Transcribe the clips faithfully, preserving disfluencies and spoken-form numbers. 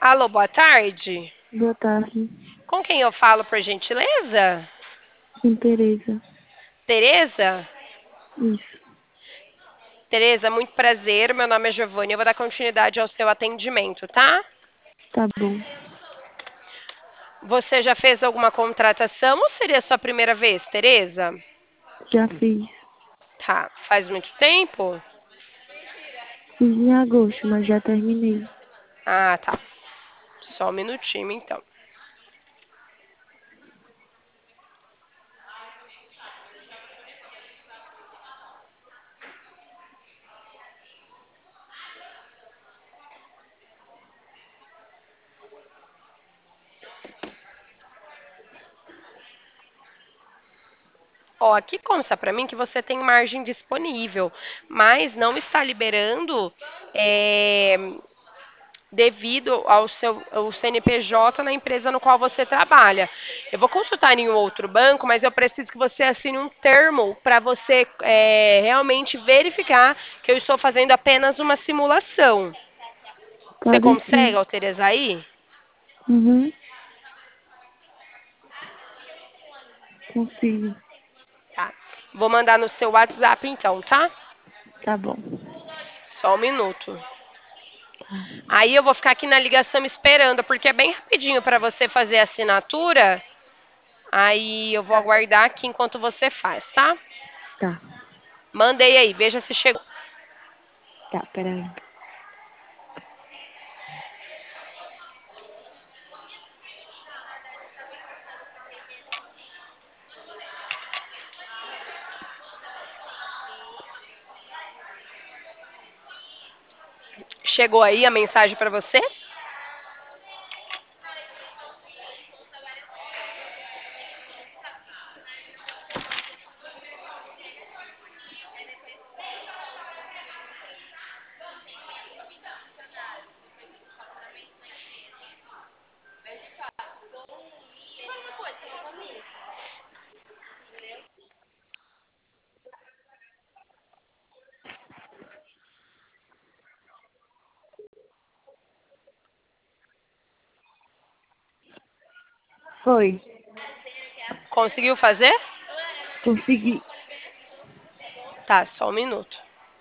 Alô, boa tarde. Boa tarde. Com quem eu falo, por gentileza? Sim, Tereza. Tereza? Isso. Tereza, muito prazer. Meu nome é Giovanni. Eu vou dar continuidade ao seu atendimento, tá? Tá bom. Você já fez alguma contratação ou seria a sua primeira vez, Tereza? Já fiz. Tá. Faz muito tempo? Fiz em agosto, mas já terminei. Ah, tá. Só um minutinho, então. Ó, aqui consta para mim que você tem margem disponível, mas não está liberando é, devido ao seu ao C N P J na empresa no qual você trabalha. Eu vou consultar em um outro banco, mas eu preciso que você assine um termo para você é, realmente verificar que eu estou fazendo apenas uma simulação. Você Pode consegue sim. autorizar aí? Uhum. Consigo. Tá. Vou mandar no seu WhatsApp então, tá? Tá bom. Só um minuto. Tá. Aí eu vou ficar aqui na ligação esperando, porque é bem rapidinho para você fazer a assinatura. Aí eu vou aguardar aqui enquanto você faz, tá? Tá. Mandei aí, veja se chegou. Tá, peraí. Chegou aí a mensagem para você? Foi. Conseguiu fazer? Consegui. Tá, só um minuto.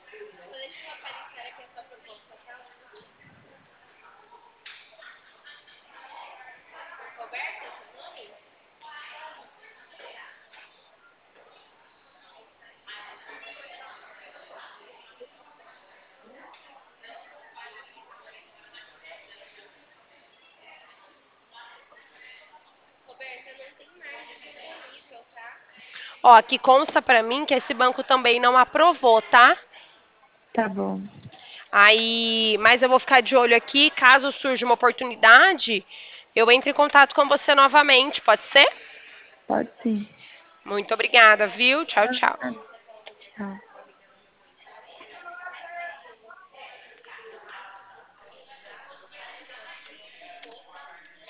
Ó, aqui consta para mim que esse banco também não aprovou, tá? Tá bom. Aí, mas eu vou ficar de olho aqui, caso surja uma oportunidade, eu entro em contato com você novamente, pode ser? Pode sim. Muito obrigada, viu? Tchau, tchau. Ah,